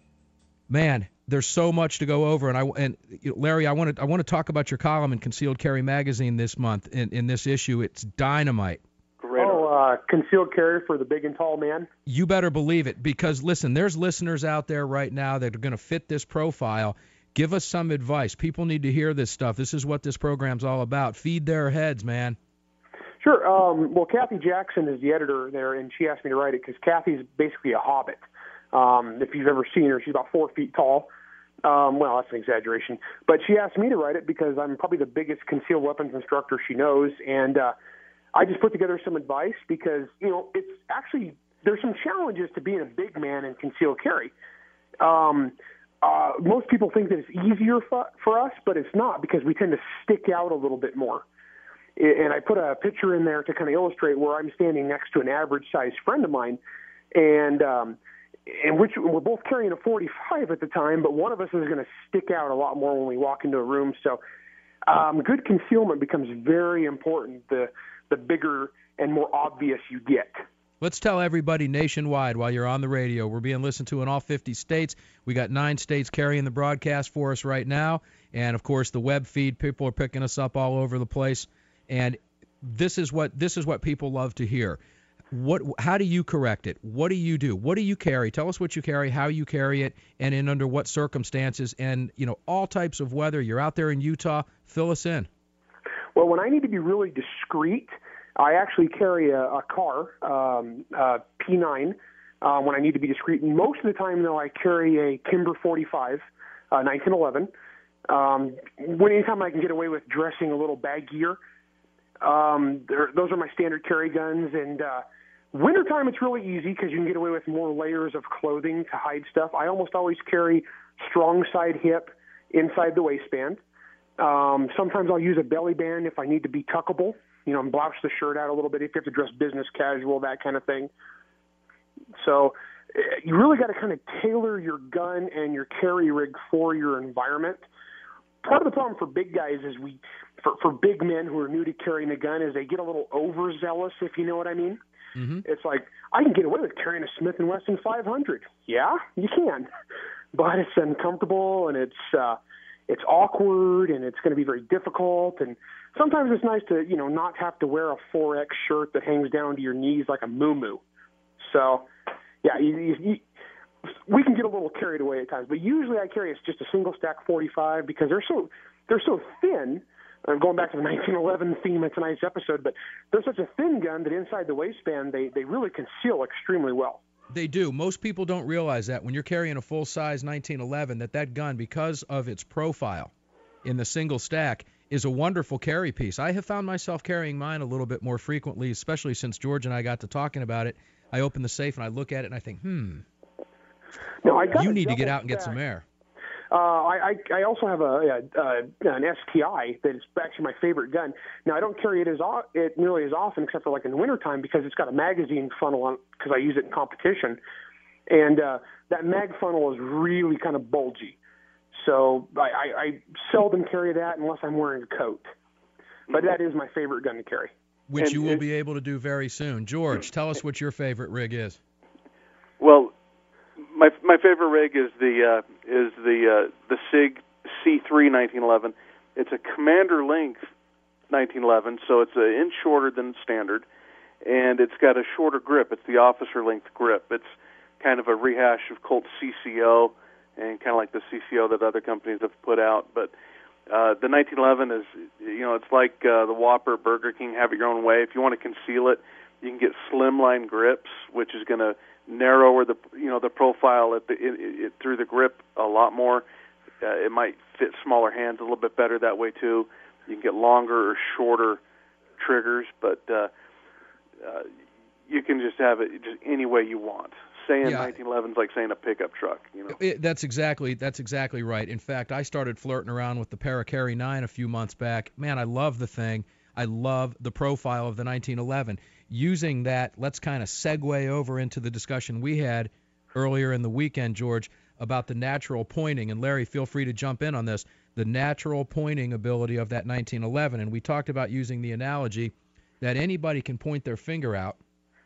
man, there's so much to go over, and I and Larry, I want to I want to talk about your column in Concealed Carry Magazine this month. In, in this issue, it's dynamite. Oh, uh, concealed carry for the big and tall man. You better believe it, because listen, there's listeners out there right now that are going to fit this profile. Give us some advice. People need to hear this stuff. This is what this program's all about. Feed their heads, man. Sure. Um, well, Kathy Jackson is the editor there, and she asked me to write it because Kathy's basically a hobbit. Um, if you've ever seen her, she's about four feet tall. Um, well, that's an exaggeration. But she asked me to write it because I'm probably the biggest concealed weapons instructor she knows. And uh, I just put together some advice because, you know, it's actually, there's some challenges to being a big man in concealed carry. Um, uh, most people think that it's easier for, for us, but it's not, because we tend to stick out a little bit more. And I put a picture in there to kind of illustrate where I'm standing next to an average-sized friend of mine. And, um, in which we're both carrying a forty-five at the time, but one of us is going to stick out a lot more when we walk into a room. So um, good concealment becomes very important the the bigger and more obvious you get. Let's tell everybody nationwide while you're on the radio. We're being listened to in all fifty states. We got nine states carrying the broadcast for us right now. And, of course, the web feed, people are picking us up all over the place. And this is what this is what people love to hear. What? How do you correct it? What do you do? What do you carry? Tell us what you carry, how you carry it, and in under what circumstances, and, you know, all types of weather. You're out there in Utah. Fill us in. Well, when I need to be really discreet, I actually carry a, a car, um, uh, P nine, uh, when I need to be discreet. And most of the time, though, I carry a Kimber forty-five, uh, nineteen eleven. Um, when anytime I can get away with dressing a little baggier. Um, those are my standard carry guns, and uh, wintertime it's really easy because you can get away with more layers of clothing to hide stuff. I almost always carry strong side hip inside the waistband. Um, sometimes I'll use a belly band if I need to be tuckable, you know, and blouse the shirt out a little bit if you have to dress business casual, that kind of thing. So you really got to kind of tailor your gun and your carry rig for your environment. Part of the problem for big guys is we, for, for big men who are new to carrying a gun, is they get a little overzealous, if you know what I mean. Mm-hmm. It's like, I can get away with carrying a Smith and Wesson five hundred. Yeah, you can. But it's uncomfortable, and it's uh, it's awkward, and it's going to be very difficult. And sometimes it's nice to, you know, not have to wear a four X shirt that hangs down to your knees like a muumuu. So, yeah, you, you, you, we can get a little carried away at times. But usually I carry just a single stack forty-five because they're so they're so thin. I'm going back to the nineteen eleven theme of tonight's episode, but they're such a thin gun that inside the waistband they, they really conceal extremely well. They do. Most people don't realize that when you're carrying a full-size nineteen eleven, that that gun, because of its profile in the single stack, is a wonderful carry piece. I have found myself carrying mine a little bit more frequently, especially since George and I got to talking about it. I open the safe and I look at it and I think, hmm, now, I got you a need to get double out and get stack. some air. Uh, I, I I also have a, a, a an S T I that is actually my favorite gun. Now I don't carry it as o- it nearly as often, except for like in the wintertime, because it's got a magazine funnel on because I use it in competition, and uh, that mag funnel is really kind of bulgy. So I, I, I seldom carry that unless I'm wearing a coat. But that is my favorite gun to carry. Which And you will it- be able to do very soon. George, tell us what your favorite rig is. Well, my my favorite rig is the uh, is the uh, the SIG C three nineteen eleven. It's a commander length nineteen eleven, so it's an inch shorter than standard, and it's got a shorter grip. It's the officer length grip. It's kind of a rehash of Colt C C O and kind of like the C C O that other companies have put out. But uh, the nineteen eleven is, you know, it's like uh, the Whopper, Burger King, have it your own way. If you want to conceal it, you can get slimline grips, which is going to narrower the you know the profile at the it, it, through the grip a lot more. Uh, it might fit smaller hands a little bit better that way too. You can get longer or shorter triggers, but uh, uh, you can just have it just any way you want. Saying Yeah. nineteen eleven is like saying a pickup truck, you know. It, that's exactly that's exactly right. In fact, I started flirting around with the Paracarry nine a few months back. Man, I love the thing. I love the profile of the nineteen eleven. Using that, let's kind of segue over into the discussion we had earlier in the weekend, George, about the natural pointing. And Larry, feel free to jump in on this. The natural pointing ability of that nineteen eleven. And we talked about using the analogy that anybody can point their finger out,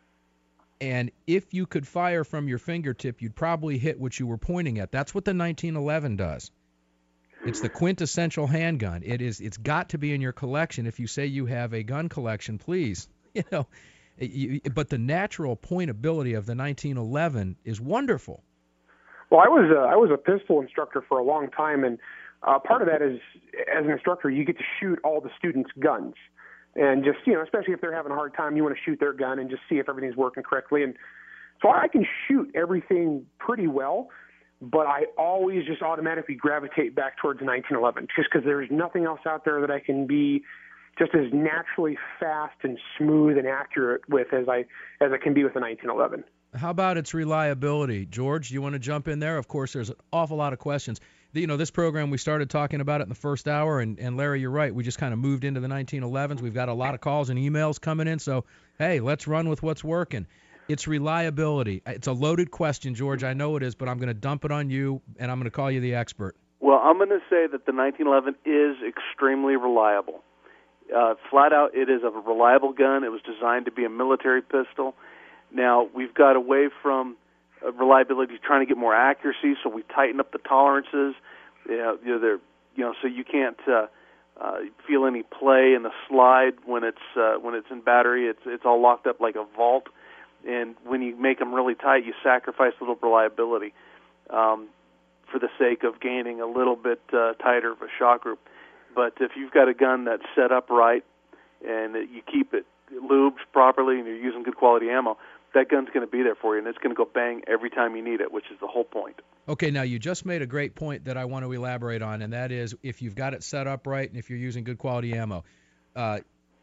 and if you could fire from your fingertip, you'd probably hit what you were pointing at. That's what the nineteen eleven does. It's the quintessential handgun. It is. It's got to be in your collection. If you say you have a gun collection, please, you know. You, but the natural point ability of the nineteen eleven is wonderful. Well, I was a, I was a pistol instructor for a long time, and uh, part of that is, as an instructor, you get to shoot all the students' guns, and just you know, especially if they're having a hard time, you want to shoot their gun and just see if everything's working correctly. And so I can shoot everything pretty well, but I always just automatically gravitate back towards the nineteen eleven, just because there's nothing else out there that I can be just as naturally fast and smooth and accurate with as I as I can be with the nineteen eleven. How about its reliability? George, do you want to jump in there? Of course, there's an awful lot of questions. You know, this program, we started talking about it in the first hour, and, and Larry, you're right. We just kind of moved into the nineteen elevens. We've got a lot of calls and emails coming in, so, hey, let's run with what's working. It's reliability. It's a loaded question, George. I know it is, but I'm going to dump it on you, and I'm going to call you the expert. Well, I'm going to say that the nineteen eleven is extremely reliable. Uh, flat out, it is a reliable gun. It was designed to be a military pistol. Now, we've got away from uh, reliability, trying to get more accuracy, so we tighten up the tolerances. You know, you know, they're, you know so you can't uh, uh, feel any play in the slide when it's uh, when it's in battery. It's it's all locked up like a vault, and when you make them really tight, you sacrifice a little reliability um, for the sake of gaining a little bit uh, tighter of a shock group. But if you've got a gun that's set up right and that you keep it lubed properly and you're using good quality ammo, that gun's going to be there for you, and it's going to go bang every time you need it, which is the whole point. Okay, now you just made a great point that I want to elaborate on, and that is if you've got it set up right and if you're using good quality ammo. Uh,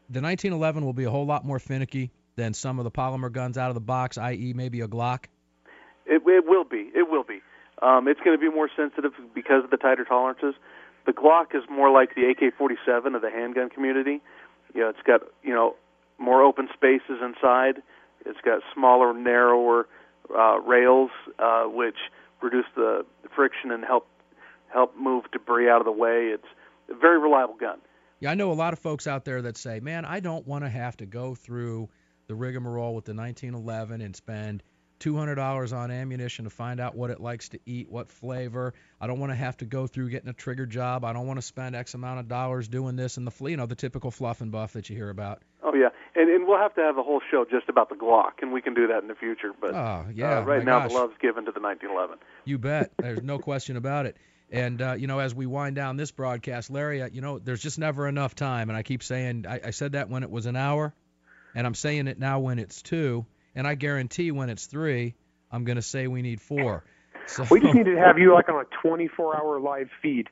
the nineteen eleven will be a whole lot more finicky than some of the polymer guns out of the box, that is maybe a Glock? It, it will be. It will be. Um, it's going to be more sensitive because of the tighter tolerances. The Glock is more like the A K forty-seven of the handgun community. You know, it's got, you know, more open spaces inside. It's got smaller, narrower uh, rails, uh, which reduce the friction and help help move debris out of the way. It's a very reliable gun. Yeah, I know a lot of folks out there that say, man, I don't want to have to go through the rigmarole with the nineteen eleven and spend two hundred dollars on ammunition to find out what it likes to eat, what flavor. I don't want to have to go through getting a trigger job. I don't want to spend X amount of dollars doing this and the, you know, the typical fluff and buff that you hear about. Oh, yeah. And, and we'll have to have a whole show just about the Glock, and we can do that in the future. But oh, yeah, uh, right my now gosh. the love's given to the nineteen eleven. You bet. There's no question about it. And, uh, you know, as we wind down this broadcast, Larry, uh, you know, there's just never enough time. And I keep saying, I, I said that when it was an hour, and I'm saying it now when it's two, and I guarantee when it's three, I'm going to say we need four. So, we just need to have you like on a twenty-four hour live feed.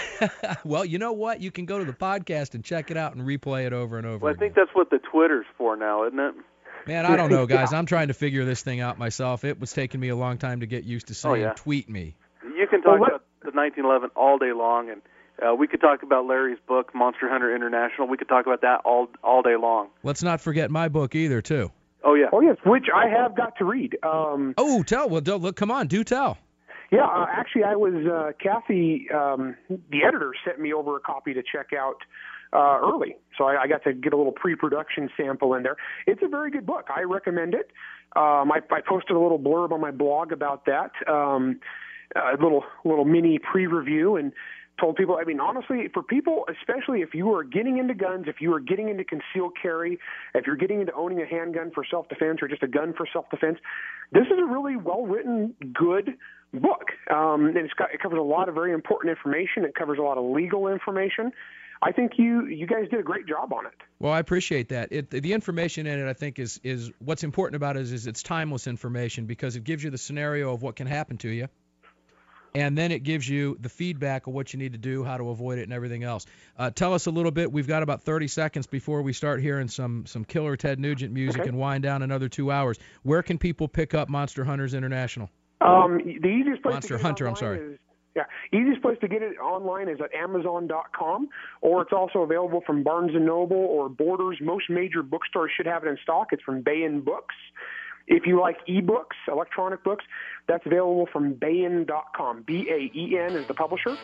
Well, you know what? You can go to the podcast and check it out and replay it over and over Well, I again. think that's what the Twitter's for now, isn't it? Man, I don't know, guys. I'm trying to figure this thing out myself. It was taking me a long time to get used to saying Oh, yeah. tweet me. You can talk about the nineteen eleven all day long, and uh, we could talk about Larry's book, Monster Hunter International. We could talk about that all all day long. Let's not forget my book either, too. Oh, yeah. Oh, yes, which I have got to read. Um, oh, tell. Well, do, look, come on, do tell. Yeah, uh, actually, I was, uh, Kathy, um, the editor, sent me over a copy to check out uh, early. So I, I got to get a little pre-production sample in there. It's a very good book. I recommend it. Um, I, I posted a little blurb on my blog about that, um, a little little mini pre-review, and told people, I mean, honestly, for people, especially if you are getting into guns, if you are getting into concealed carry, if you're getting into owning a handgun for self-defense or just a gun for self-defense, this is a really well-written, good book. Um, and it's got, it covers a lot of very important information. It covers a lot of legal information. I think you you guys did a great job on it. Well, I appreciate that. It, the information in it, I think, is is what's important about it is, is it's timeless information because it gives you the scenario of what can happen to you, and then it gives you the feedback of what you need to do, how to avoid it, and everything else. Uh, tell us a little bit. We've got about thirty seconds before we start hearing some some killer Ted Nugent music Okay. and wind down another two hours. Where can people pick up Monster Hunters International? Um, the easiest place Monster to get Hunter, it I'm online sorry. Is, yeah, easiest place to get it online is at Amazon dot com, or it's also available from Barnes and Noble or Borders. Most major bookstores should have it in stock. It's from Baen Books. If you like ebooks, electronic books, that's available from Baen dot com. B A E N is the publisher.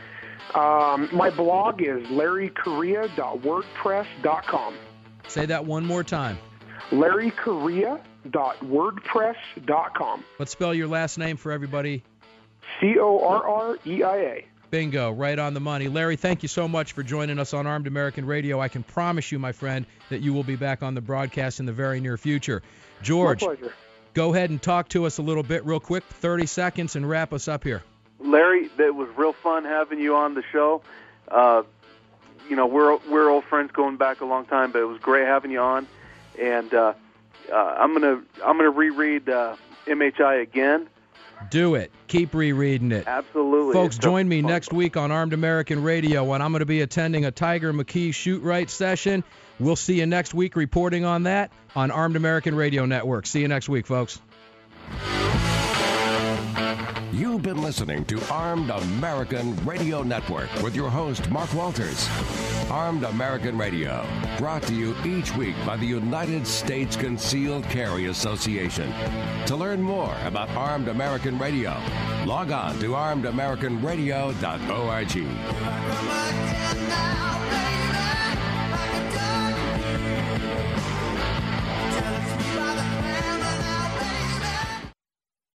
Um, my blog is larry correa dot wordpress dot com. Say that one more time. larry correa dot wordpress dot com. Let's spell your last name for everybody. C O R R E I A. Bingo, right on the money. Larry, thank you so much for joining us on Armed American Radio. I can promise you, my friend, that you will be back on the broadcast in the very near future. George, My pleasure. go ahead and talk to us a little bit real quick, thirty seconds, and wrap us up here. Larry, it was real fun having you on the show. Uh, you know, we're we're old friends going back a long time, but it was great having you on. And uh, uh, I'm gonna I'm gonna reread uh, M H I again. Do it. Keep rereading it. Absolutely. Folks, It's so join me fun. next week on Armed American Radio when I'm going to be attending a Tiger McKee shoot right session. We'll see you next week reporting on that on Armed American Radio Network. See you next week, folks. You've been listening to Armed American Radio Network with your host, Mark Walters. Armed American Radio, brought to you each week by the United States Concealed Carry Association. To learn more about Armed American Radio, log on to armed american radio dot org. Now, baby, like a dog.